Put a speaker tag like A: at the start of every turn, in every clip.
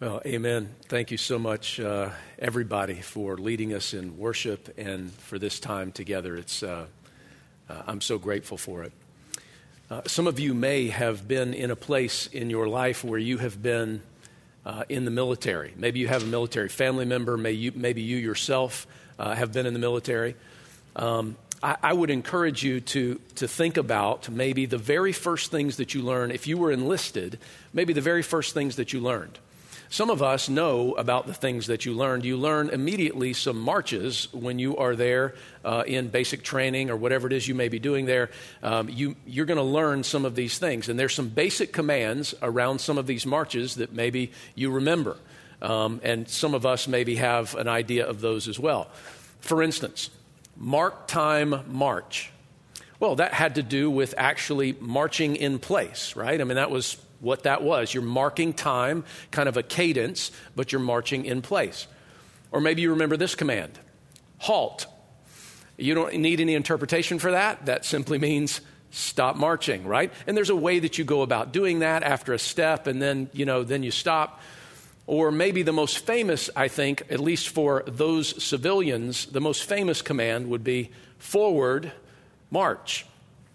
A: Well, amen. Thank you so much, everybody, for leading us in worship and for this time together. I'm so grateful for it. Some of you may have been in a place in your life where you have been in the military. Maybe you have a military family member. Maybe you yourself have been in the military. I would encourage you to think about maybe the very first things that you learn. If you were enlisted, maybe the very first things that you learned. Some of us know about the things that you learned. You learn immediately some marches when you are there in basic training or whatever it is you may be doing there. You're going to learn some of these things. And there's some basic commands around some of these marches that maybe you remember. And some of us maybe have an idea of those as well. For instance, mark time march. Well, that had to do with actually marching in place, right? I mean, that was what that was. You're marking time, kind of a cadence, but you're marching in place. Or maybe you remember this command, halt. You don't need any interpretation for that. That simply means stop marching, right? And there's a way that you go about doing that after a step, and then you stop. Or maybe the most famous, I think, at least for those civilians, the most famous command would be forward march.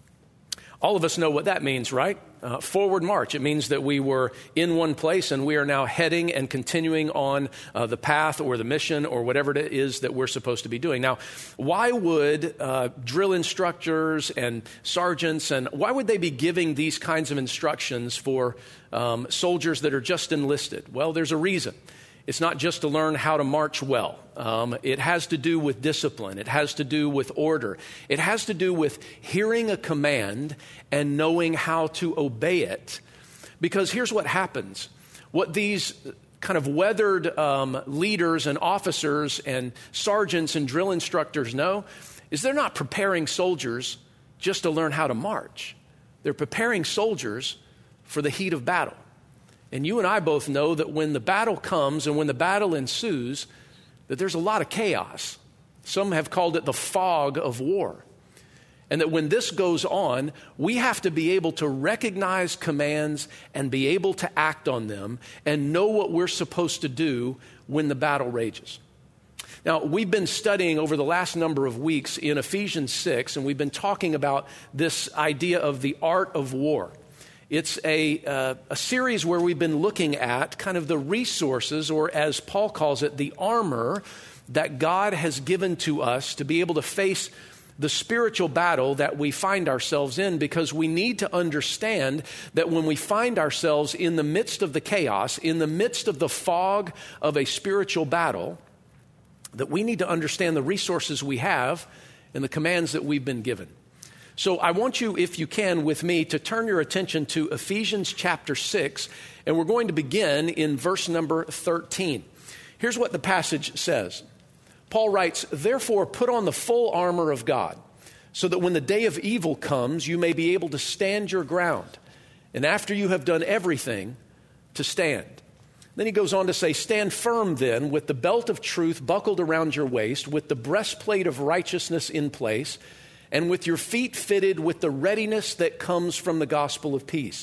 A: All of us know what that means, right? Forward march. It means that we were in one place and we are now heading and continuing on the path or the mission or whatever it is that we're supposed to be doing. Now, why would drill instructors and sergeants, and why would they be giving these kinds of instructions for soldiers that are just enlisted? Well, there's a reason. It's not just to learn how to march well. It has to do with discipline. It has to do with order. It has to do with hearing a command and knowing how to obey it. Because here's what happens. What these kind of weathered leaders and officers and sergeants and drill instructors know is they're not preparing soldiers just to learn how to march. They're preparing soldiers for the heat of battle. And you and I both know that when the battle comes and when the battle ensues, that there's a lot of chaos. Some have called it the fog of war. And that when this goes on, we have to be able to recognize commands and be able to act on them and know what we're supposed to do when the battle rages. Now, we've been studying over the last number of weeks in Ephesians 6, and we've been talking about this idea of the art of war. It's a series where we've been looking at kind of the resources, or as Paul calls it, the armor that God has given to us to be able to face the spiritual battle that we find ourselves in, because we need to understand that when we find ourselves in the midst of the chaos, in the midst of the fog of a spiritual battle, that we need to understand the resources we have and the commands that we've been given. So I want you, if you can, with me, to turn your attention to Ephesians chapter 6, and we're going to begin in verse number 13. Here's what the passage says. Paul writes, "Therefore put on the full armor of God, so that when the day of evil comes, you may be able to stand your ground, and after you have done everything, to stand." Then he goes on to say, "Stand firm then, with the belt of truth buckled around your waist, with the breastplate of righteousness in place, and with your feet fitted with the readiness that comes from the gospel of peace.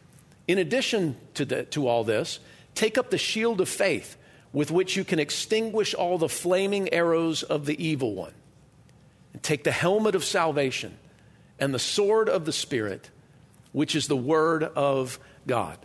A: In addition to all this, take up the shield of faith, with which you can extinguish all the flaming arrows of the evil one. And take the helmet of salvation and the sword of the Spirit, which is the word of God."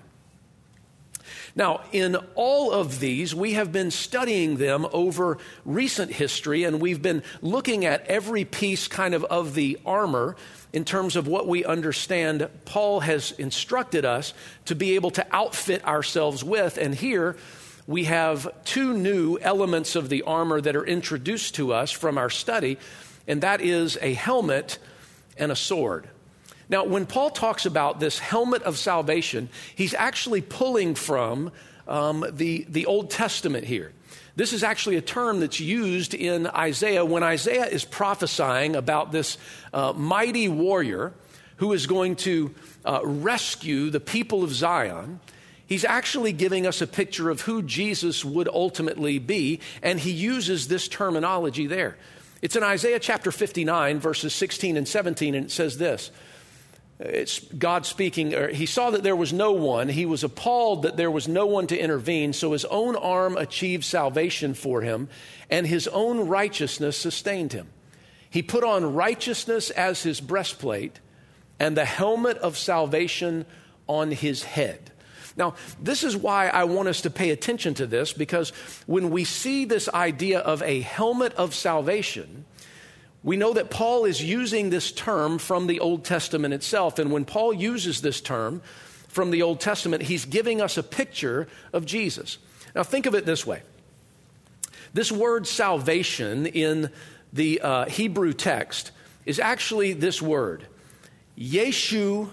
A: Now, in all of these, we have been studying them over recent history, and we've been looking at every piece kind of the armor in terms of what we understand Paul has instructed us to be able to outfit ourselves with. And here we have two new elements of the armor that are introduced to us from our study, and that is a helmet and a sword. Now, when Paul talks about this helmet of salvation, he's actually pulling from the Old Testament here. This is actually a term that's used in Isaiah when Isaiah is prophesying about this mighty warrior who is going to rescue the people of Zion. He's actually giving us a picture of who Jesus would ultimately be, and he uses this terminology there. It's in Isaiah chapter 59, verses 16 and 17, and it says this, It's God speaking. He saw that there was no one. He was appalled that there was no one to intervene, so his own arm achieved salvation for him, and his own righteousness sustained him. He put on righteousness as his breastplate and the helmet of salvation on his head. Now, this is why I want us to pay attention to this, because when we see this idea of a helmet of salvation, we know that Paul is using this term from the Old Testament itself. And when Paul uses this term from the Old Testament, he's giving us a picture of Jesus. Now, think of it this way. This word salvation in the Hebrew text is actually this word, Yeshua.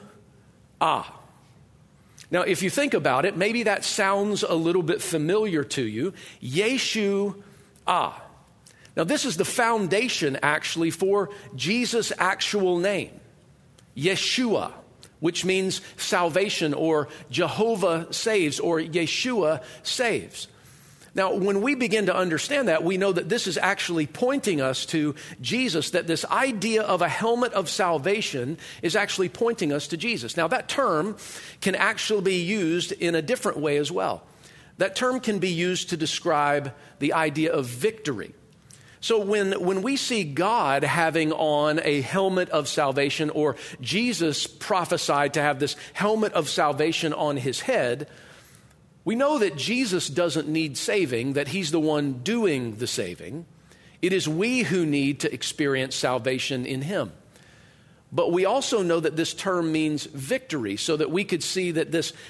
A: Now, if you think about it, maybe that sounds a little bit familiar to you. Yeshua. Now, this is the foundation, actually, for Jesus' actual name, Yeshua, which means salvation, or Jehovah saves, or Yeshua saves. Now, when we begin to understand that, we know that this is actually pointing us to Jesus, that this idea of a helmet of salvation is actually pointing us to Jesus. Now, that term can actually be used in a different way as well. That term can be used to describe the idea of victory. So when we see God having on a helmet of salvation, or Jesus prophesied to have this helmet of salvation on his head, we know that Jesus doesn't need saving, that he's the one doing the saving. It is we who need to experience salvation in him. But we also know that this term means victory, so that we could see that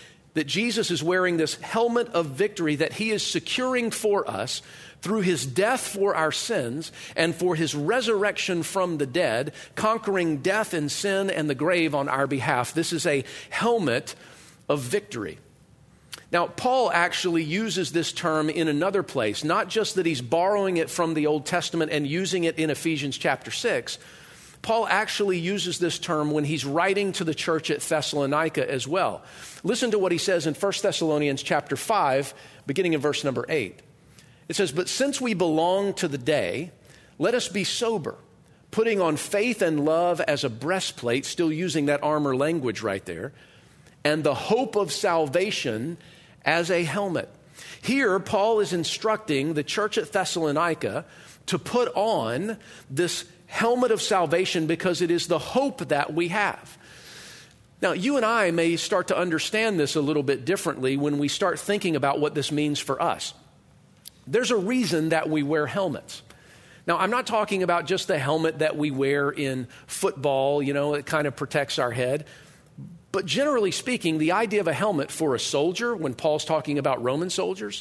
A: Jesus is wearing this helmet of victory that he is securing for us through his death for our sins and for his resurrection from the dead, conquering death and sin and the grave on our behalf. This is a helmet of victory. Now, Paul actually uses this term in another place, not just that he's borrowing it from the Old Testament and using it in Ephesians chapter 6. Paul actually uses this term when he's writing to the church at Thessalonica as well. Listen to what he says in 1 Thessalonians chapter 5, beginning in verse number 8. It says, "But since we belong to the day, let us be sober, putting on faith and love as a breastplate," still using that armor language right there, "and the hope of salvation as a helmet." Here, Paul is instructing the church at Thessalonica to put on this helmet of salvation because it is the hope that we have. Now, you and I may start to understand this a little bit differently when we start thinking about what this means for us. There's a reason that we wear helmets. Now, I'm not talking about just the helmet that we wear in football, it kind of protects our head. But generally speaking, the idea of a helmet for a soldier, when Paul's talking about Roman soldiers,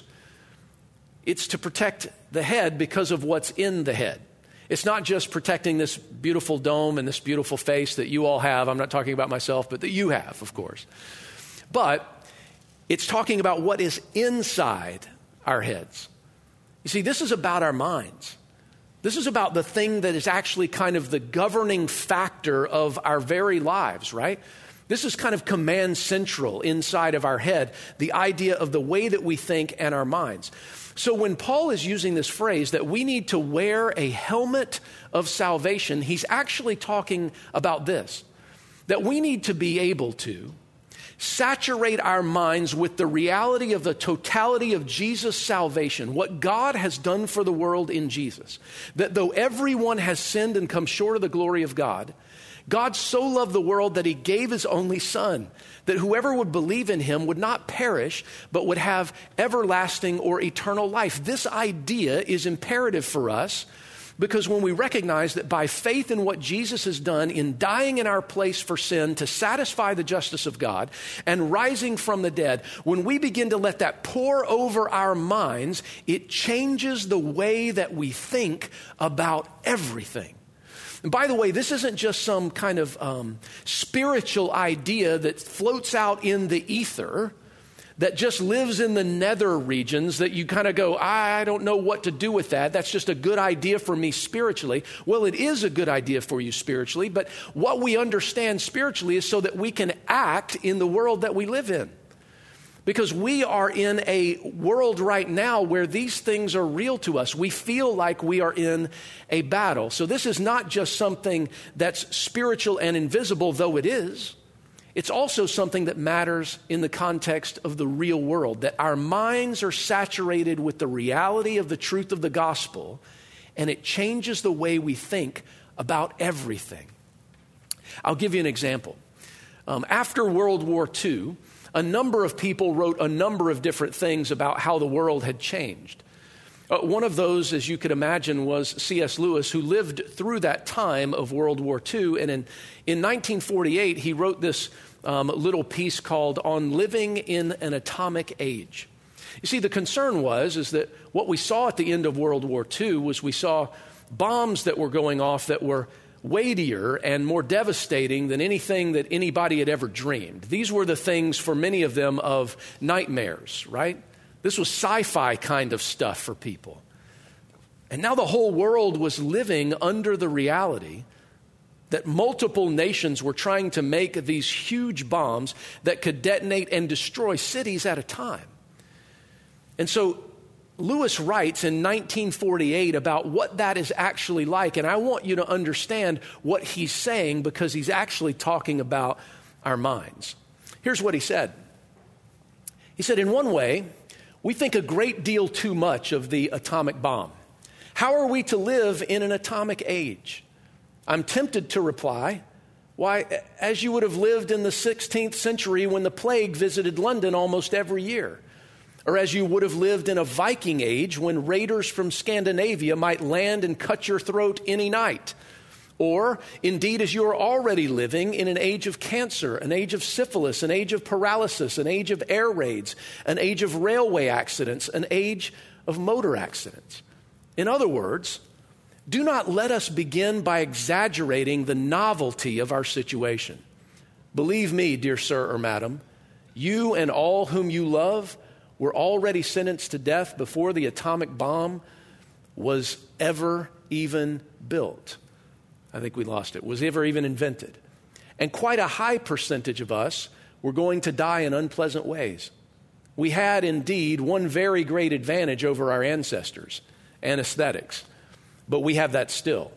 A: it's to protect the head because of what's in the head. It's not just protecting this beautiful dome and this beautiful face that you all have. I'm not talking about myself, but that you have, of course. But it's talking about what is inside our heads. You see, this is about our minds. This is about the thing that is actually kind of the governing factor of our very lives, right? This is kind of command central inside of our head, the idea of the way that we think and our minds. So when Paul is using this phrase that we need to wear a helmet of salvation, he's actually talking about this, that we need to be able to saturate our minds with the reality of the totality of Jesus' salvation, what God has done for the world in Jesus, that though everyone has sinned and come short of the glory of God, God so loved the world that he gave his only son, that whoever would believe in him would not perish, but would have everlasting or eternal life. This idea is imperative for us because when we recognize that by faith in what Jesus has done in dying in our place for sin to satisfy the justice of God and rising from the dead, when we begin to let that pour over our minds, it changes the way that we think about everything. And by the way, this isn't just some kind of spiritual idea that floats out in the ether, that just lives in the nether regions, that you kind of go, I don't know what to do with that. That's just a good idea for me spiritually. Well, it is a good idea for you spiritually, but what we understand spiritually is so that we can act in the world that we live in. Because we are in a world right now where these things are real to us. We feel like we are in a battle. So this is not just something that's spiritual and invisible, though it is. it's also something that matters in the context of the real world, that our minds are saturated with the reality of the truth of the gospel, and it changes the way we think about everything. I'll give you an example. After World War II, a number of people wrote a number of different things about how the world had changed. One of those, as you could imagine, was C.S. Lewis, who lived through that time of World War II. And in 1948, he wrote this little piece called On Living in an Atomic Age. You see, the concern is that what we saw at the end of World War II was we saw bombs that were going off that were weightier and more devastating than anything that anybody had ever dreamed. These were the things, for many of them, of nightmares, right? This was sci-fi kind of stuff for people. And now the whole world was living under the reality that multiple nations were trying to make these huge bombs that could detonate and destroy cities at a time. And so Lewis writes in 1948 about what that is actually like, and I want you to understand what he's saying because he's actually talking about our minds. Here's what he said. He said, in one way, we think a great deal too much of the atomic bomb. How are we to live in an atomic age? I'm tempted to reply, why, as you would have lived in the 16th century when the plague visited London almost every year. Or as you would have lived in a Viking age when raiders from Scandinavia might land and cut your throat any night. Or, indeed, as you are already living in an age of cancer, an age of syphilis, an age of paralysis, an age of air raids, an age of railway accidents, an age of motor accidents. In other words, do not let us begin by exaggerating the novelty of our situation. Believe me, dear sir or madam, you and all whom you love were already sentenced to death before the atomic bomb was ever even built. I think we lost it. Was ever even invented. And quite a high percentage of us were going to die in unpleasant ways. We had indeed one very great advantage over our ancestors, anesthetics, but we have that still.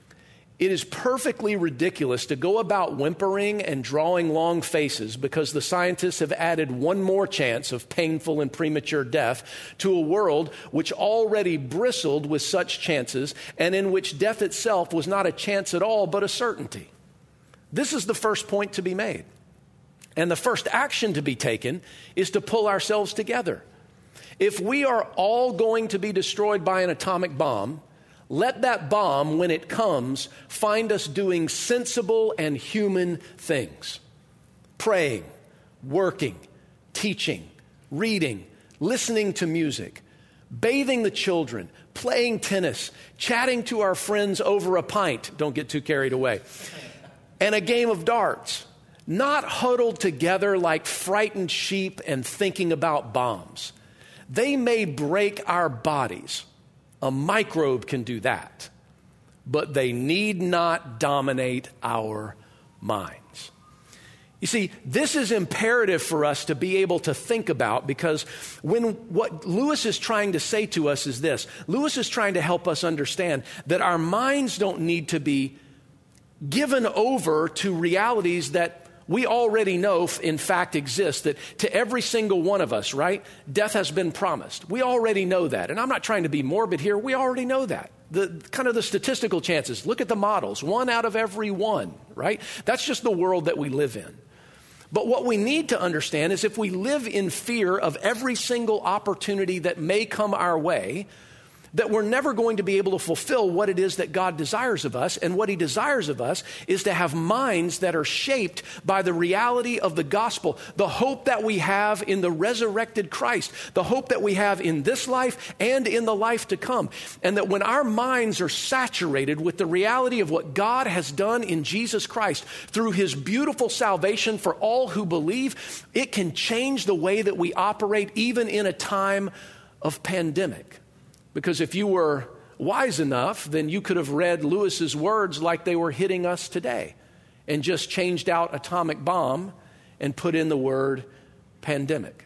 A: It is perfectly ridiculous to go about whimpering and drawing long faces because the scientists have added one more chance of painful and premature death to a world which already bristled with such chances and in which death itself was not a chance at all but a certainty. This is the first point to be made. And the first action to be taken is to pull ourselves together. If we are all going to be destroyed by an atomic bomb, let that bomb, when it comes, find us doing sensible and human things. Praying, working, teaching, reading, listening to music, bathing the children, playing tennis, chatting to our friends over a pint, don't get too carried away, and a game of darts, not huddled together like frightened sheep and thinking about bombs. They may break our bodies. A microbe can do that, but they need not dominate our minds. You see, this is imperative for us to be able to think about because what Lewis is trying to say to us is this. Lewis is trying to help us understand that our minds don't need to be given over to realities that we already know, in fact, exist, that to every single one of us, right, death has been promised. We already know that. And I'm not trying to be morbid here. We already know that. The statistical chances, look at the models, 1 out of every 1, right? That's just the world that we live in. But what we need to understand is if we live in fear of every single opportunity that may come our way, that we're never going to be able to fulfill what it is that God desires of us. And what he desires of us is to have minds that are shaped by the reality of the gospel, the hope that we have in the resurrected Christ, the hope that we have in this life and in the life to come. And that when our minds are saturated with the reality of what God has done in Jesus Christ through his beautiful salvation for all who believe, it can change the way that we operate even in a time of pandemic. Because if you were wise enough, then you could have read Lewis's words like they were hitting us today and just changed out atomic bomb and put in the word pandemic.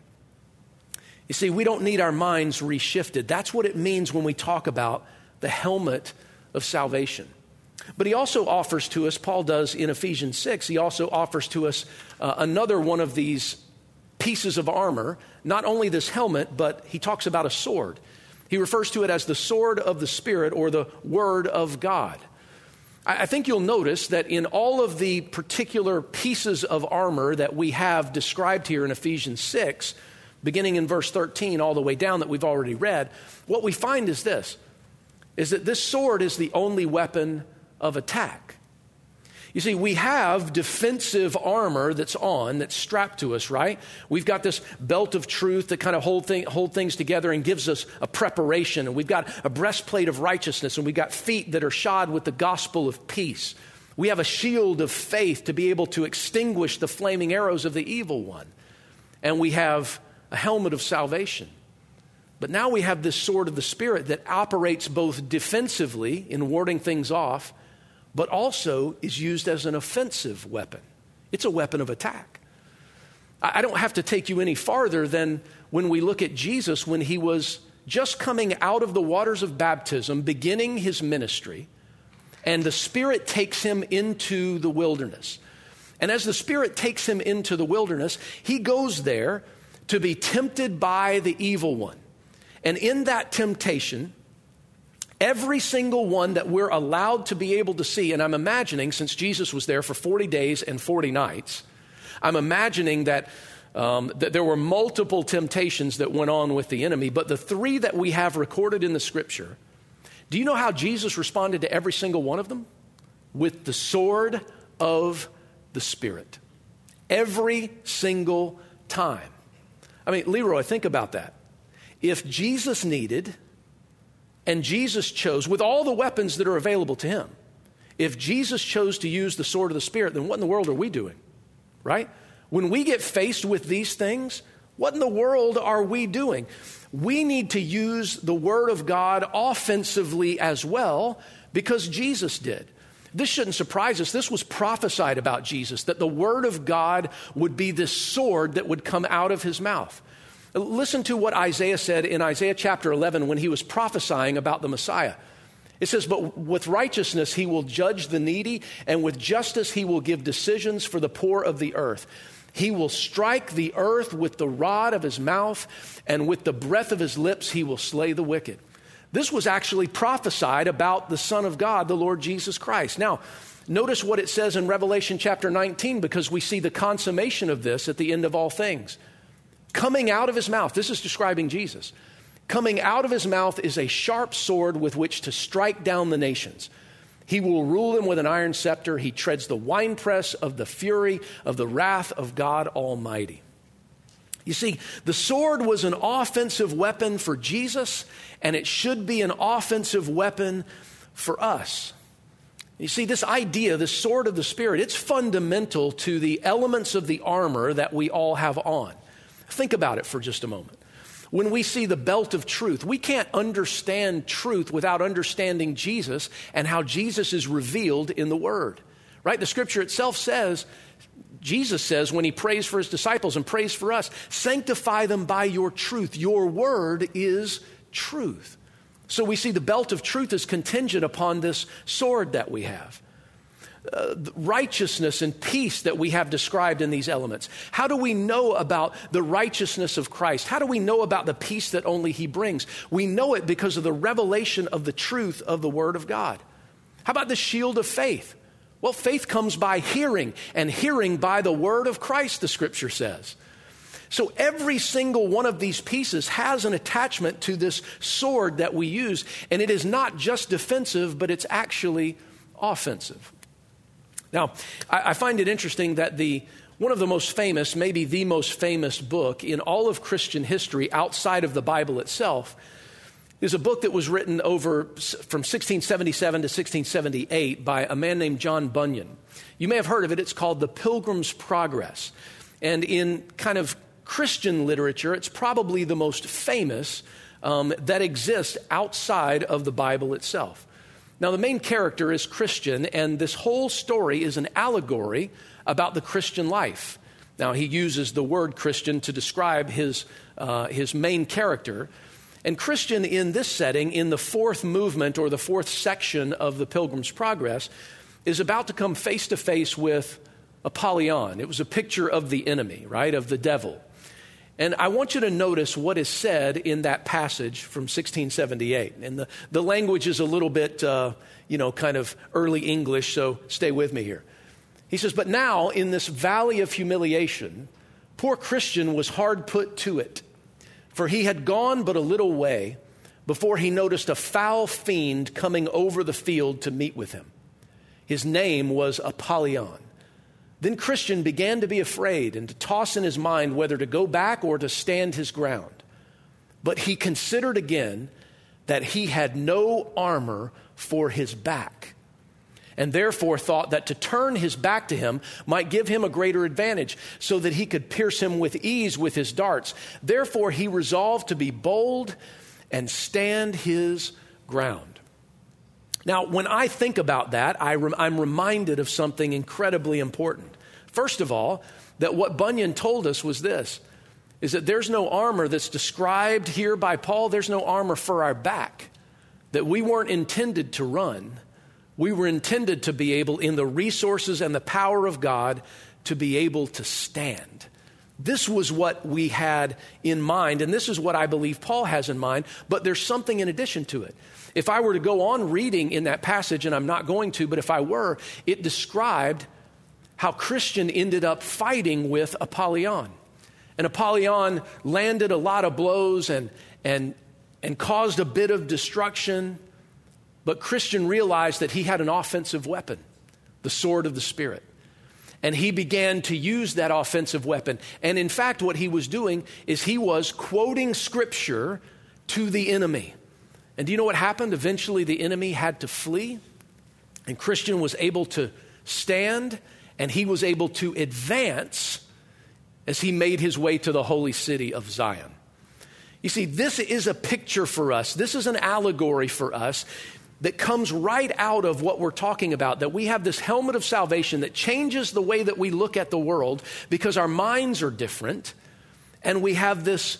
A: You see, we don't need our minds reshifted. That's what it means when we talk about the helmet of salvation. But he also offers to us, Paul does in Ephesians 6, he also offers to us another one of these pieces of armor, not only this helmet, but he talks about a sword. He refers to it as the sword of the Spirit, or the Word of God. I think you'll notice that in all of the particular pieces of armor that we have described here in Ephesians 6, beginning in verse 13 all the way down that we've already read, what we find is this, is that this sword is the only weapon of attack. You see, we have defensive armor that's strapped to us, right? We've got this belt of truth that kind of hold things together and gives us a preparation. And we've got a breastplate of righteousness, and we've got feet that are shod with the gospel of peace. We have a shield of faith to be able to extinguish the flaming arrows of the evil one. And we have a helmet of salvation. But now we have this sword of the Spirit that operates both defensively in warding things off, but also is used as an offensive weapon. It's a weapon of attack. I don't have to take you any farther than when we look at Jesus when he was just coming out of the waters of baptism, beginning his ministry, and the Spirit takes him into the wilderness. And as the Spirit takes him into the wilderness, he goes there to be tempted by the evil one. And in that temptation, every single one that we're allowed to be able to see, and I'm imagining, since Jesus was there for 40 days and 40 nights, I'm imagining that there were multiple temptations that went on with the enemy, but the three that we have recorded in the Scripture, do you know how Jesus responded to every single one of them? With the sword of the Spirit. Every single time. I mean, Leroy, think about that. If Jesus needed, and Jesus chose, with all the weapons that are available to him, if Jesus chose to use the sword of the Spirit, then what in the world are we doing? Right? When we get faced with these things, what in the world are we doing? We need to use the Word of God offensively as well, because Jesus did. This shouldn't surprise us. This was prophesied about Jesus, that the Word of God would be this sword that would come out of his mouth. Listen to what Isaiah said in Isaiah chapter 11 when he was prophesying about the Messiah. It says, "But with righteousness he will judge the needy, and with justice he will give decisions for the poor of the earth. He will strike the earth with the rod of his mouth, and with the breath of his lips he will slay the wicked." This was actually prophesied about the Son of God, the Lord Jesus Christ. Now, notice what it says in Revelation chapter 19, because we see the consummation of this at the end of all things. Coming out of his mouth, this is describing Jesus. Coming out of his mouth is a sharp sword with which to strike down the nations. He will rule them with an iron scepter. He treads the winepress of the fury of the wrath of God Almighty. You see, the sword was an offensive weapon for Jesus, and it should be an offensive weapon for us. You see, this idea, this sword of the Spirit, it's fundamental to the elements of the armor that we all have on. Think about it for just a moment. When we see the belt of truth, we can't understand truth without understanding Jesus and how Jesus is revealed in the Word, right? The Scripture itself says, Jesus says when he prays for his disciples and prays for us, sanctify them by your truth. Your word is truth. So we see the belt of truth is contingent upon this sword that we have. Righteousness and peace that we have described in these elements. How do we know about the righteousness of Christ? How do we know about the peace that only he brings? We know it because of the revelation of the truth of the Word of God. How about the shield of faith? Well, faith comes by hearing, and hearing by the word of Christ, the Scripture says. So every single one of these pieces has an attachment to this sword that we use, and it is not just defensive, but it's actually offensive. Now, I find it interesting that one of the most famous, maybe the most famous book in all of Christian history outside of the Bible itself is a book that was written from 1677 to 1678 by a man named John Bunyan. You may have heard of it. It's called The Pilgrim's Progress. And in kind of Christian literature, it's probably the most famous that exists outside of the Bible itself. Now, the main character is Christian, and this whole story is an allegory about the Christian life. Now, he uses the word Christian to describe his main character. And Christian, in this setting, in the fourth movement or the fourth section of the Pilgrim's Progress, is about to come face to face with Apollyon. It was a picture of the enemy, right, of the devil. And I want you to notice what is said in that passage from 1678. And the language is a little bit, kind of early English, so stay with me here. He says, "But now in this valley of humiliation, poor Christian was hard put to it, for he had gone but a little way before he noticed a foul fiend coming over the field to meet with him. His name was Apollyon. Then Christian began to be afraid and to toss in his mind whether to go back or to stand his ground. But he considered again that he had no armor for his back, and therefore thought that to turn his back to him might give him a greater advantage, so that he could pierce him with ease with his darts. Therefore he resolved to be bold and stand his ground." Now, when I think about that, I'm reminded of something incredibly important. First of all, that what Bunyan told us was this, is that there's no armor that's described here by Paul. There's no armor for our back, that we weren't intended to run. We were intended to be able, in the resources and the power of God, to be able to stand. This was what we had in mind, and this is what I believe Paul has in mind, but there's something in addition to it. If I were to go on reading in that passage, and I'm not going to, but if I were, it described how Christian ended up fighting with Apollyon. And Apollyon landed a lot of blows and caused a bit of destruction, but Christian realized that he had an offensive weapon, the sword of the Spirit. And he began to use that offensive weapon. And in fact, what he was doing is he was quoting Scripture to the enemy. And do you know what happened? Eventually, the enemy had to flee, and Christian was able to stand, and he was able to advance as he made his way to the holy city of Zion. You see, this is a picture for us. This is an allegory for us that comes right out of what we're talking about, that we have this helmet of salvation that changes the way that we look at the world because our minds are different, and we have this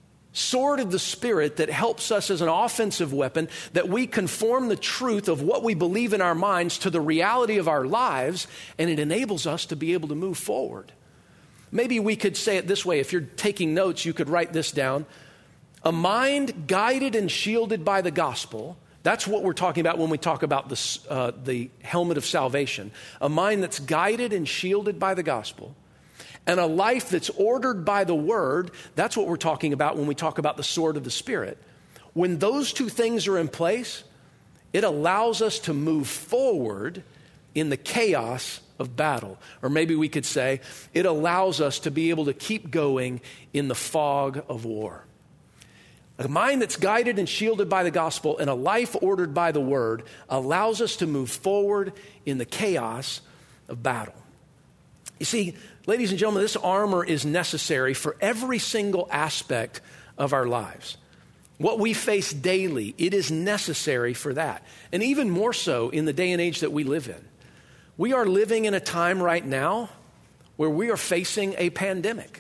A: sword of the Spirit that helps us as an offensive weapon, that we conform the truth of what we believe in our minds to the reality of our lives, and it enables us to be able to move forward. Maybe we could say it this way. If you're taking notes, you could write this down. A mind guided and shielded by the gospel. That's what we're talking about when we talk about the helmet of salvation. A mind that's guided and shielded by the gospel. And a life that's ordered by the word, that's what we're talking about when we talk about the sword of the Spirit. When those two things are in place, it allows us to move forward in the chaos of battle. Or maybe we could say, it allows us to be able to keep going in the fog of war. A mind that's guided and shielded by the gospel and a life ordered by the word allows us to move forward in the chaos of battle. You see, ladies and gentlemen, this armor is necessary for every single aspect of our lives. What we face daily, it is necessary for that. And even more so in the day and age that we live in. We are living in a time right now where we are facing a pandemic.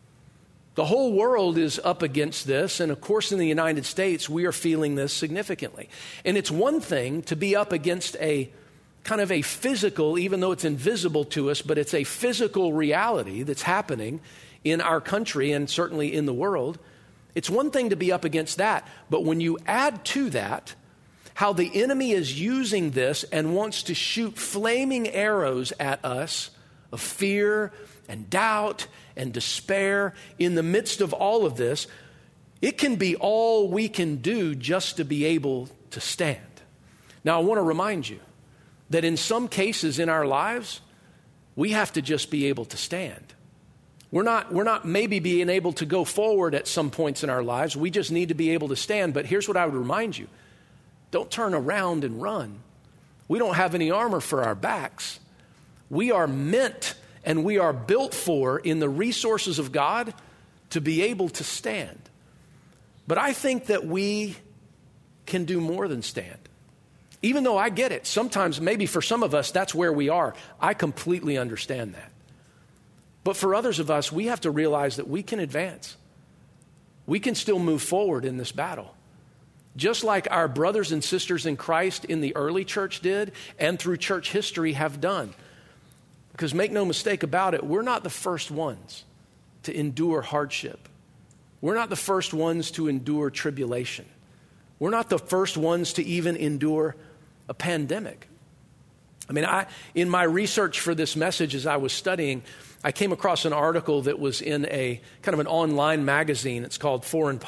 A: The whole world is up against this, and of course in the United States, we are feeling this significantly. And it's one thing to be up against a kind of a physical, even though it's invisible to us, but it's a physical reality that's happening in our country and certainly in the world. It's one thing to be up against that, but when you add to that how the enemy is using this and wants to shoot flaming arrows at us of fear and doubt and despair in the midst of all of this, it can be all we can do just to be able to stand. Now, I want to remind you that in some cases in our lives, we have to just be able to stand. We're not maybe being able to go forward at some points in our lives. We just need to be able to stand. But here's what I would remind you. Don't turn around and run. We don't have any armor for our backs. We are meant and we are built for, in the resources of God, to be able to stand. But I think that we can do more than stand. Even though I get it, sometimes maybe for some of us, that's where we are. I completely understand that. But for others of us, we have to realize that we can advance. we can still move forward in this battle. Just like our brothers and sisters in Christ in the early church did and through church history have done. Because make no mistake about it, we're not the first ones to endure hardship. We're not the first ones to endure tribulation. We're not the first ones to even endure a pandemic. I mean, in my research for this message as I was studying, I came across an article that was in a kind of an online magazine. It's called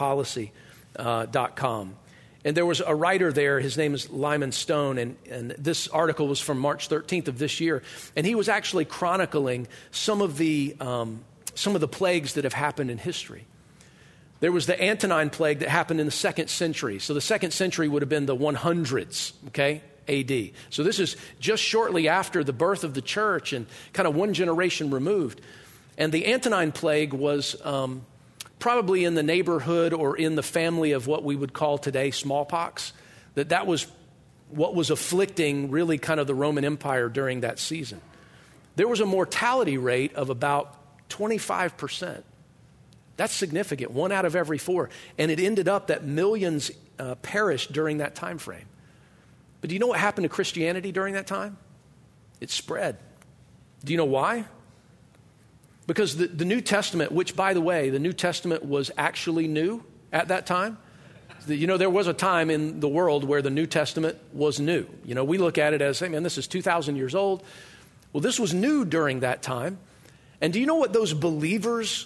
A: foreignpolicy.com. And there was a writer there, his name is Lyman Stone, and this article was from March 13th of this year. And he was actually chronicling some of the plagues that have happened in history. There was the Antonine plague that happened in the 2nd century. So the 2nd century would have been the 100s, okay, AD. So this is just shortly after the birth of the church and kind of one generation removed. And the Antonine plague was probably in the neighborhood or in the family of what we would call today smallpox. That was what was afflicting really kind of the Roman Empire during that season. There was a mortality rate of about 25%. That's significant, 1 out of every 4. And it ended up that millions perished during that time frame. But do you know what happened to Christianity during that time? It spread. Do you know why? Because the New Testament, which, by the way, the New Testament was actually new at that time. You know, there was a time in the world where the New Testament was new. You know, we look at it as, hey, man, this is 2,000 years old. Well, this was new during that time. And do you know what those believers,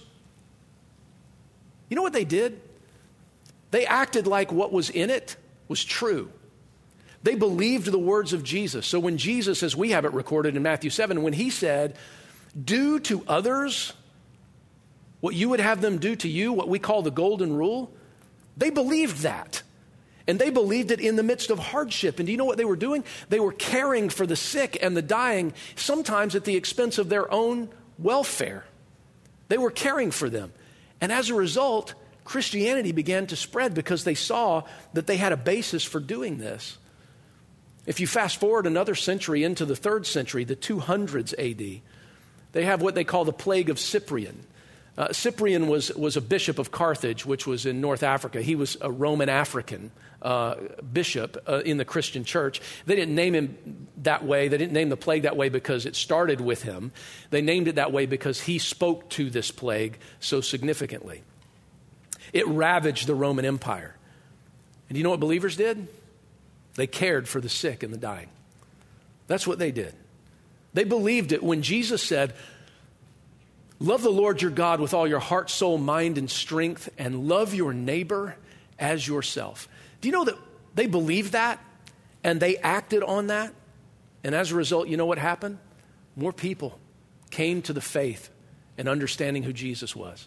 A: you know what they did? They acted like what was in it was true. They believed the words of Jesus. So when Jesus, as we have it recorded in Matthew 7, when he said, do to others what you would have them do to you, what we call the golden rule, they believed that. And they believed it in the midst of hardship. And do you know what they were doing? They were caring for the sick and the dying, sometimes at the expense of their own welfare. They were caring for them. And as a result, Christianity began to spread because they saw that they had a basis for doing this. If you fast forward another century into the 3rd century, the 200s AD, they have what they call the plague of Cyprian. Cyprian was a bishop of Carthage, which was in North Africa. He was a Roman African bishop in the Christian church. They didn't name him that way. They didn't name the plague that way because it started with him. They named it that way because he spoke to this plague so significantly. It ravaged the Roman Empire. And do you know what believers did? They cared for the sick and the dying. That's what they did. They believed it when Jesus said, love the Lord your God with all your heart, soul, mind, and strength, and love your neighbor as yourself. Do you know that they believed that and they acted on that? And as a result, you know what happened? More people came to the faith and understanding who Jesus was.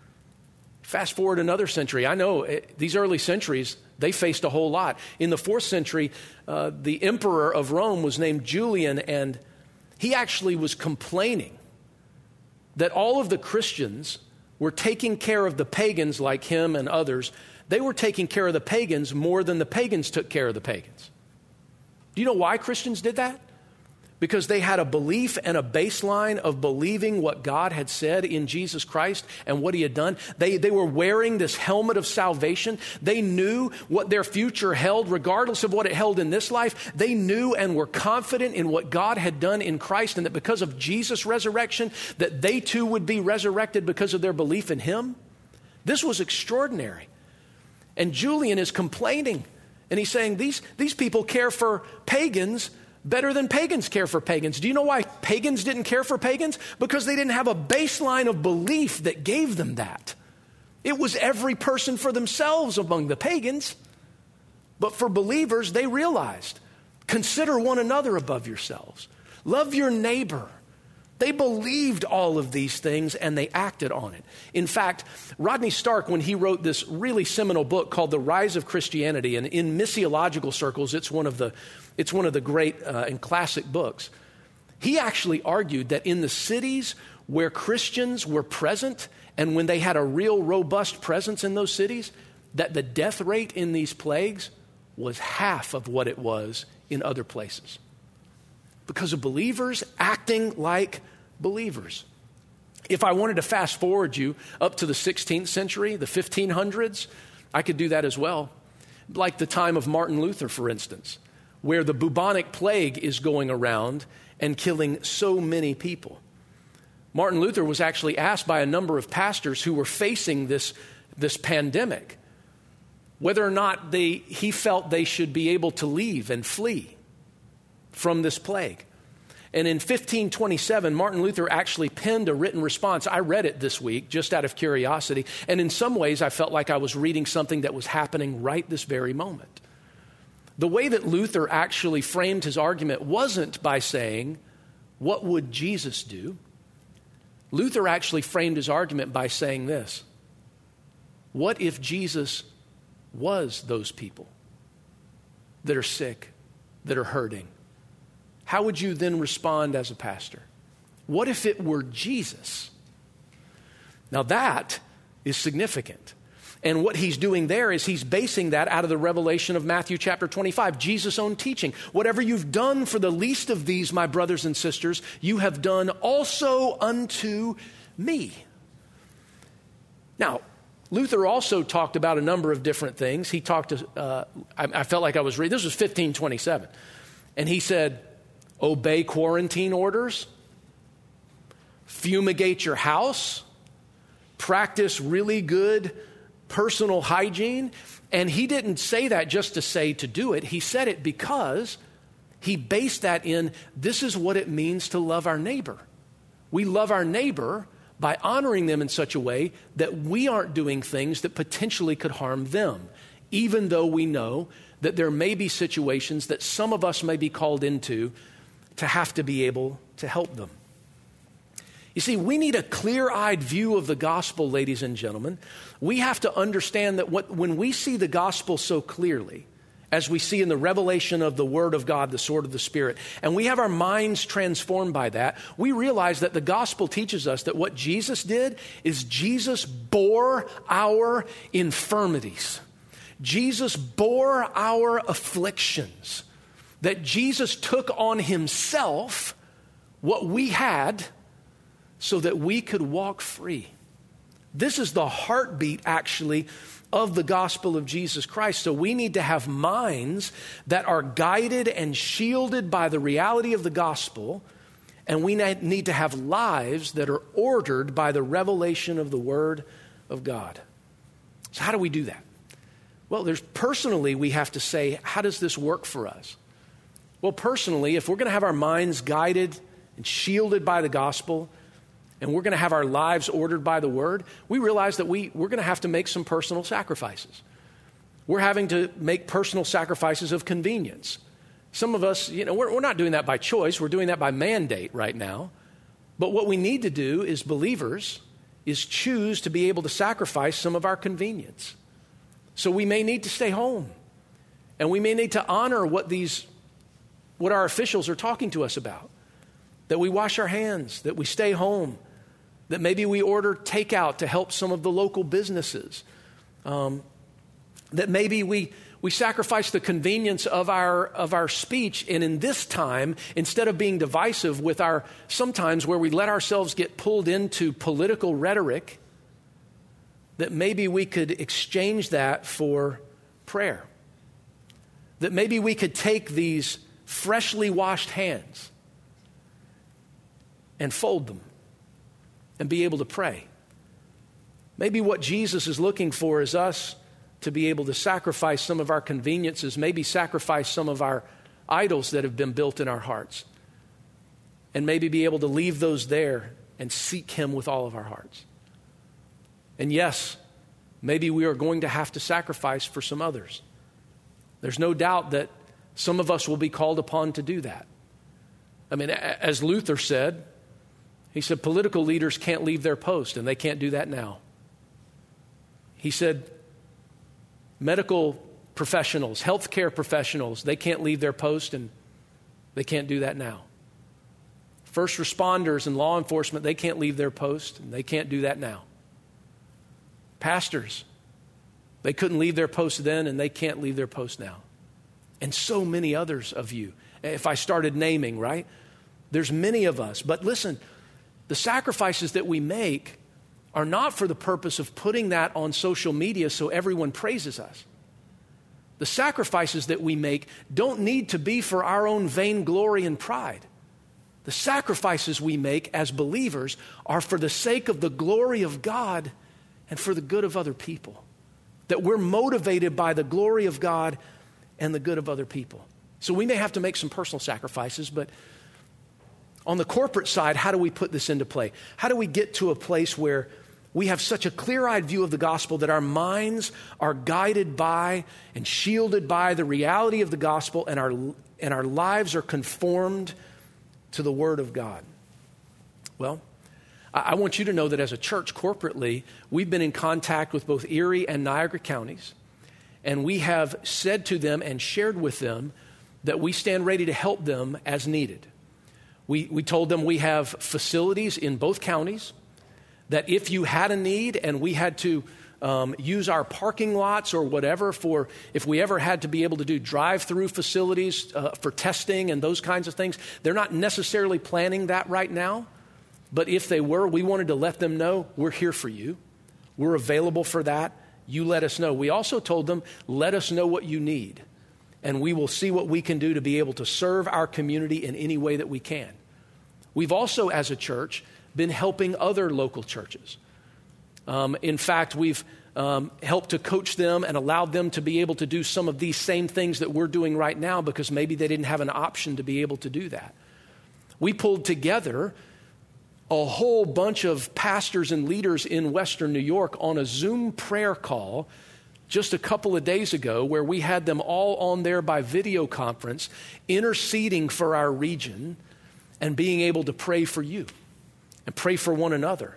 A: Fast forward another century. I know these early centuries, they faced a whole lot. In the 4th century, the emperor of Rome was named Julian, and he actually was complaining that all of the Christians were taking care of the pagans like him and others. They were taking care of the pagans more than the pagans took care of the pagans. Do you know why Christians did that? Because they had a belief and a baseline of believing what God had said in Jesus Christ and what he had done. They were wearing this helmet of salvation. They knew what their future held, regardless of what it held in this life. They knew and were confident in what God had done in Christ, and that because of Jesus' resurrection, that they too would be resurrected because of their belief in him. This was extraordinary. And Julian is complaining, and he's saying these people care for pagans better than pagans care for pagans. Do you know why pagans didn't care for pagans? Because they didn't have a baseline of belief that gave them that. It was every person for themselves among the pagans. But for believers, they realized, consider one another above yourselves. Love your neighbor. They believed all of these things and they acted on it. In fact, Rodney Stark, when he wrote this really seminal book called The Rise of Christianity, and in missiological circles, it's one of the great and classic books. He actually argued that in the cities where Christians were present and when they had a real robust presence in those cities, that the death rate in these plagues was half of what it was in other places. Because of believers acting like believers. If I wanted to fast forward you up to the 16th century, the 1500s, I could do that as well. Like the time of Martin Luther, for instance, where the bubonic plague is going around and killing so many people. Martin Luther was actually asked by a number of pastors who were facing this pandemic whether or not he felt they should be able to leave and flee from this plague. And in 1527, Martin Luther actually penned a written response. I read it this week just out of curiosity. And in some ways, I felt like I was reading something that was happening right this very moment. The way that Luther actually framed his argument wasn't by saying, what would Jesus do? Luther actually framed his argument by saying this: what if Jesus was those people that are sick, that are hurting? How would you then respond as a pastor? What if it were Jesus? Now that is significant. And what he's doing there is he's basing that out of the revelation of Matthew chapter 25, Jesus' own teaching. Whatever you've done for the least of these, my brothers and sisters, you have done also unto me. Now, Luther also talked about a number of different things. He talked to, I felt like I was reading, this was 1527. And he said, obey quarantine orders, fumigate your house, practice really good personal hygiene. And he didn't say that just to say to do it. He said it because he based that in, this is what it means to love our neighbor. We love our neighbor by honoring them in such a way that we aren't doing things that potentially could harm them, even though we know that there may be situations that some of us may be called into to have to be able to help them. You see, we need a clear-eyed view of the gospel, ladies and gentlemen. We have to understand that when we see the gospel so clearly, as we see in the revelation of the Word of God, the sword of the Spirit, and we have our minds transformed by that, we realize that the gospel teaches us that what Jesus did is Jesus bore our infirmities. Jesus bore our afflictions. That Jesus took on himself what we had so that we could walk free. This is the heartbeat, actually, of the gospel of Jesus Christ. So we need to have minds that are guided and shielded by the reality of the gospel, and we need to have lives that are ordered by the revelation of the Word of God. So how do we do that? Well, personally, we have to say, how does this work for us? Well, personally, if we're going to have our minds guided and shielded by the gospel, and we're going to have our lives ordered by the Word, we realize that we're going to have to make some personal sacrifices. We're having to make personal sacrifices of convenience. Some of us, we're not doing that by choice. We're doing that by mandate right now. But what we need to do as believers is choose to be able to sacrifice some of our convenience. So we may need to stay home, and we may need to honor what our officials are talking to us about. That we wash our hands, that we stay home, that maybe we order takeout to help some of the local businesses, that maybe we sacrifice the convenience of our speech, and in this time, instead of being divisive with sometimes where we let ourselves get pulled into political rhetoric, that maybe we could exchange that for prayer. That maybe we could take these freshly washed hands and fold them and be able to pray. Maybe what Jesus is looking for is us to be able to sacrifice some of our conveniences, maybe sacrifice some of our idols that have been built in our hearts, and maybe be able to leave those there and seek Him with all of our hearts. And yes, maybe we are going to have to sacrifice for some others. There's no doubt that some of us will be called upon to do that. I mean, as Luther said, he said political leaders can't leave their post, and they can't do that now. He said medical professionals, healthcare professionals, they can't leave their post, and they can't do that now. First responders and law enforcement, they can't leave their post, and they can't do that now. Pastors, they couldn't leave their post then, and they can't leave their post now. And so many others of you. If I started naming, right? There's many of us. But listen, The sacrifices that we make are not for the purpose of putting that on social media so everyone praises us. The sacrifices that we make don't need to be for our own vainglory and pride. The sacrifices we make as believers are for the sake of the glory of God and for the good of other people. That we're motivated by the glory of God and the good of other people. So we may have to make some personal sacrifices, but on the corporate side, how do we put this into play? How do we get to a place where we have such a clear-eyed view of the gospel that our minds are guided by and shielded by the reality of the gospel, and our lives are conformed to the Word of God? Well, I want you to know that as a church corporately, we've been in contact with both Erie and Niagara counties, and we have said to them and shared with them that we stand ready to help them as needed. We told them we have facilities in both counties, that if you had a need and we had to use our parking lots or whatever if we ever had to be able to do drive-through facilities for testing and those kinds of things. They're not necessarily planning that right now, but if they were, we wanted to let them know we're here for you. We're available for that. You let us know. We also told them, let us know what you need, and we will see what we can do to be able to serve our community in any way that we can. We've also, as a church, been helping other local churches. In fact, we've helped to coach them and allowed them to be able to do some of these same things that we're doing right now because maybe they didn't have an option to be able to do that. We pulled together a whole bunch of pastors and leaders in Western New York on a Zoom prayer call just a couple of days ago, where we had them all on there by video conference, interceding for our region and being able to pray for you and pray for one another.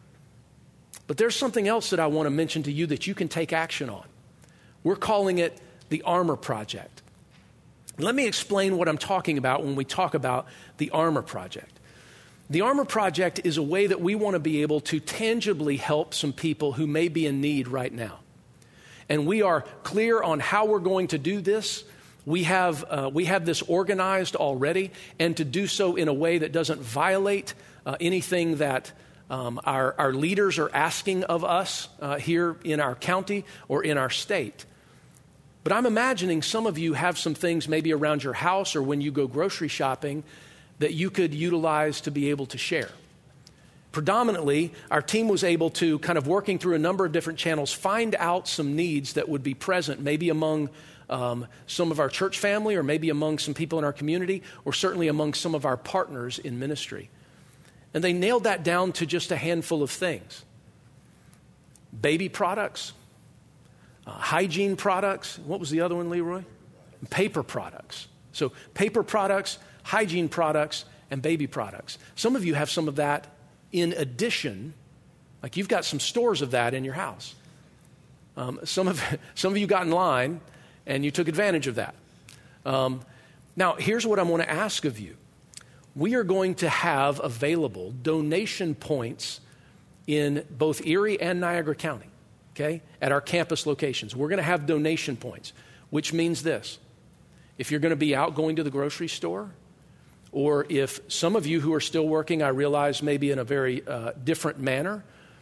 A: But there's something else that I want to mention to you that you can take action on. We're calling it the Armor Project. Let me explain what I'm talking about when we talk about the Armor Project. The Armor Project is a way that we want to be able to tangibly help some people who may be in need right now. And we are clear on how we're going to do this. We have this organized already, and to do so in a way that doesn't violate anything that our leaders are asking of us here in our county or in our state. But I'm imagining some of you have some things maybe around your house or when you go grocery shopping that you could utilize to be able to share. Predominantly, our team was able to, kind of working through a number of different channels, find out some needs that would be present, maybe among some of our church family, or maybe among some people in our community, or certainly among some of our partners in ministry. And they nailed that down to just a handful of things. Baby products, hygiene products. What was the other one, Leroy? Paper products. So paper products, hygiene products, and baby products. Some of you have some of that in addition, like you've got some stores of that in your house. Some of you got in line and you took advantage of that. Now, here's what I want to ask of you. We are going to have available donation points in both Erie and Niagara County, okay, at our campus locations. We're going to have donation points, which means this. If you're going to be out going to the grocery store, or if some of you who are still working, I realize maybe in a very different manner,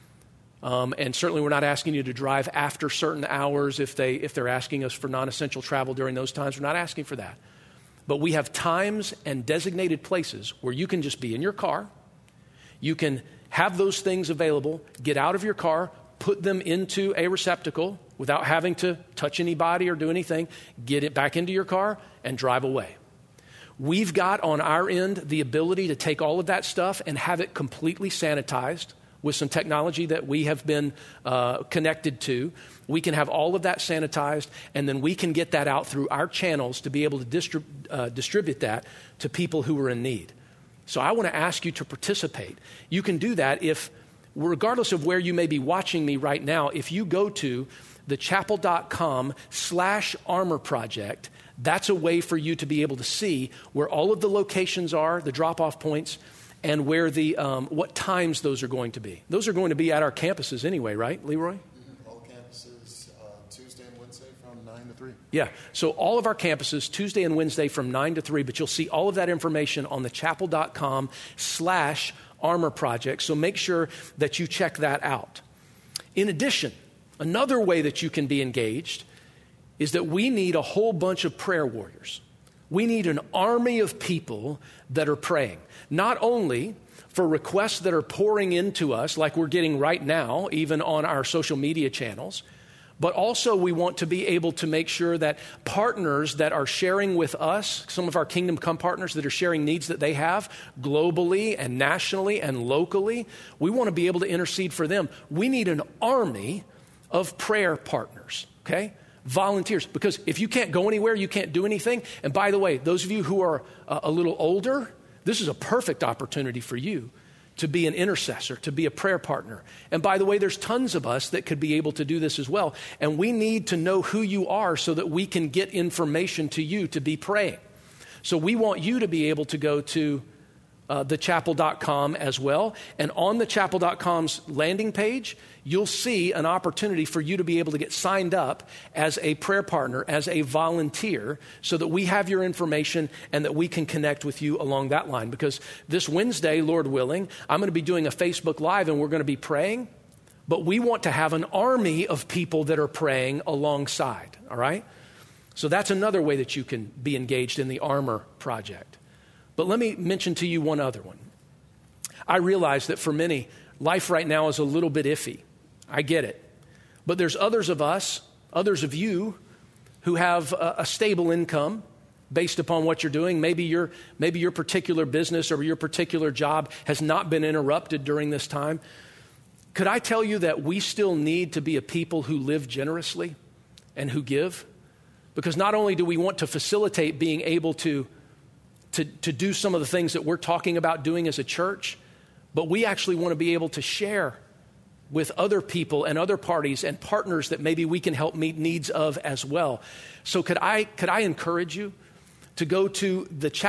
A: and certainly we're not asking you to drive after certain hours if they're asking us for non-essential travel during those times. We're not asking for that. But we have times and designated places where you can just be in your car. You can have those things available, get out of your car, put them into a receptacle without having to touch anybody or do anything, get it back into your car, and drive away. We've got on our end the ability to take all of that stuff and have it completely sanitized with some technology that we have been connected to. We can have all of that sanitized, and then we can get that out through our channels to be able to distribute that to people who are in need. So I want to ask you to participate. You can do that if, regardless of where you may be watching me right now, if you go to thechapel.com/armor project, that's a way for you to be able to see where all of the locations are, the drop-off points, and where what times those are going to be. Those are going to be at our campuses anyway, right, Leroy?
B: All campuses, Tuesday and Wednesday from 9 to 3.
A: Yeah, so all of our campuses, Tuesday and Wednesday from 9 to 3, but you'll see all of that information on thechapel.com/armor Armor Project. So make sure that you check that out. In addition, another way that you can be engaged is that we need a whole bunch of prayer warriors. We need an army of people that are praying, not only for requests that are pouring into us like we're getting right now, even on our social media channels, but also we want to be able to make sure that partners that are sharing with us, some of our Kingdom Come partners that are sharing needs that they have globally and nationally and locally, we want to be able to intercede for them. We need an army of prayer partners, okay? Volunteers, because if you can't go anywhere, you can't do anything. And by the way, those of you who are a little older, this is a perfect opportunity for you to be an intercessor, to be a prayer partner. And by the way, there's tons of us that could be able to do this as well. And we need to know who you are so that we can get information to you to be praying. So we want you to be able to go to thechapel.com as well. And on thechapel.com's landing page, you'll see an opportunity for you to be able to get signed up as a prayer partner, as a volunteer, so that we have your information and that we can connect with you along that line. Because this Wednesday, Lord willing, I'm going to be doing a Facebook Live and we're going to be praying, but we want to have an army of people that are praying alongside, all right? So that's another way that you can be engaged in the Armor Project. But let me mention to you one other one. I realize that for many, life right now is a little bit iffy. I get it. But there's others of us, others of you, who have a stable income based upon what you're doing. Maybe your particular business or your particular job has not been interrupted during this time. Could I tell you that we still need to be a people who live generously and who give? Because not only do we want to facilitate being able to do some of the things that we're talking about doing as a church, but we actually want to be able to share with other people and other parties and partners that maybe we can help meet needs of as well. So could I encourage you to go to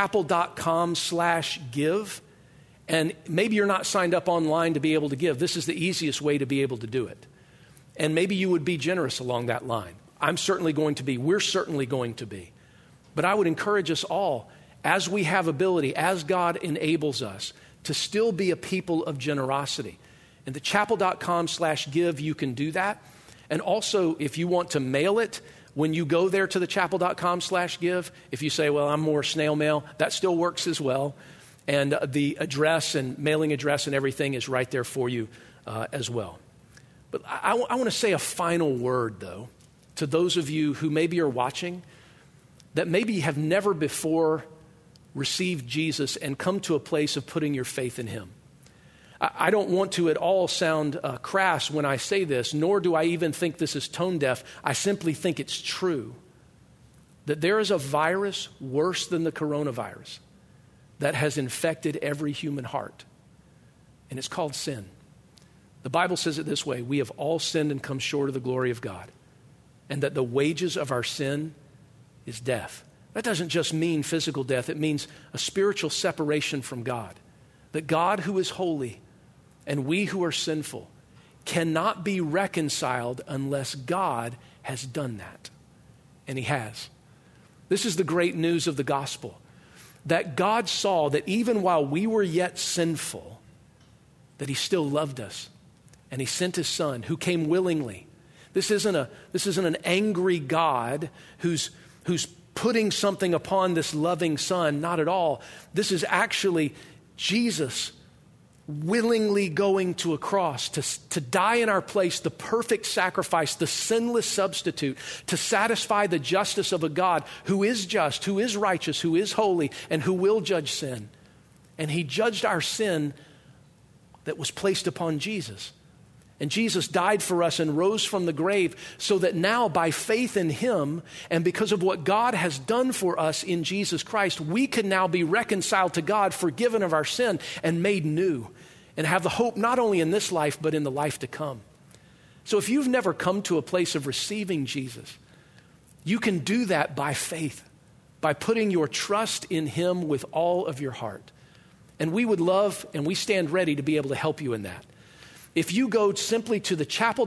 A: thechapel.com/give, and maybe you're not signed up online to be able to give. This is the easiest way to be able to do it. And maybe you would be generous along that line. I'm certainly going to be. We're certainly going to be. But I would encourage us all, as we have ability, as God enables us, to still be a people of generosity. And thechapel.com/give, you can do that. And also, if you want to mail it, when you go there to thechapel.com/give, if you say, well, I'm more snail mail, that still works as well. And the address and mailing address and everything is right there for you as well. But I want to say a final word, though, to those of you who maybe are watching that maybe have never before received Jesus and come to a place of putting your faith in him. I don't want to at all sound crass when I say this, nor do I even think this is tone deaf. I simply think it's true that there is a virus worse than the coronavirus that has infected every human heart, and it's called sin. The Bible says it this way: we have all sinned and come short of the glory of God, and that the wages of our sin is death. That doesn't just mean physical death. It means a spiritual separation from God. That God, who is holy, and we who are sinful, cannot be reconciled unless God has done that. And he has. This is the great news of the gospel. That God saw that even while we were yet sinful, that he still loved us. And he sent his son, who came willingly. This isn't an angry God who's putting something upon this loving son. Not at all. This is actually Jesus willingly going to a cross to die in our place, the perfect sacrifice, the sinless substitute, to satisfy the justice of a God who is just, who is righteous, who is holy, and who will judge sin. And he judged our sin that was placed upon Jesus. And Jesus died for us and rose from the grave so that now by faith in him and because of what God has done for us in Jesus Christ, we can now be reconciled to God, forgiven of our sin, and made new, and have the hope not only in this life but in the life to come. So if you've never come to a place of receiving Jesus, you can do that by faith, by putting your trust in him with all of your heart. And we would love, and we stand ready to be able to help you in that. If you go simply to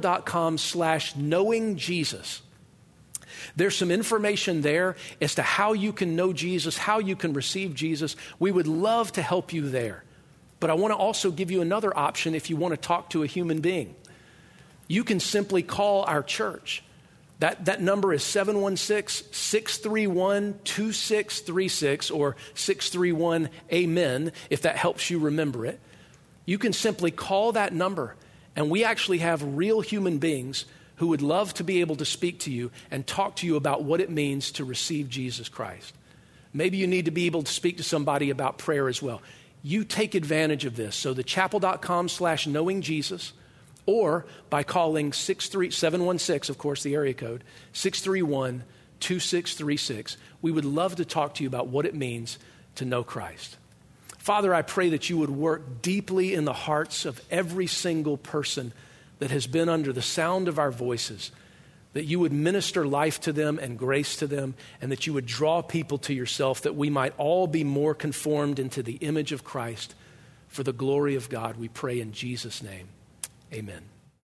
A: thechapel.com/knowingjesus, there's some information there as to how you can know Jesus, how you can receive Jesus. We would love to help you there. But I want to also give you another option if you want to talk to a human being. You can simply call our church. That number is 716-631-2636 or 631-AMEN, if that helps you remember it. You can simply call that number, and we actually have real human beings who would love to be able to speak to you and talk to you about what it means to receive Jesus Christ. Maybe you need to be able to speak to somebody about prayer as well. You take advantage of this. So thechapel.com/knowingjesus, or by calling 716, of course, the area code, 631-2636. We would love to talk to you about what it means to know Christ. Father, I pray that you would work deeply in the hearts of every single person that has been under the sound of our voices, that you would minister life to them and grace to them, and that you would draw people to yourself, that we might all be more conformed into the image of Christ for the glory of God. We pray in Jesus' name. Amen.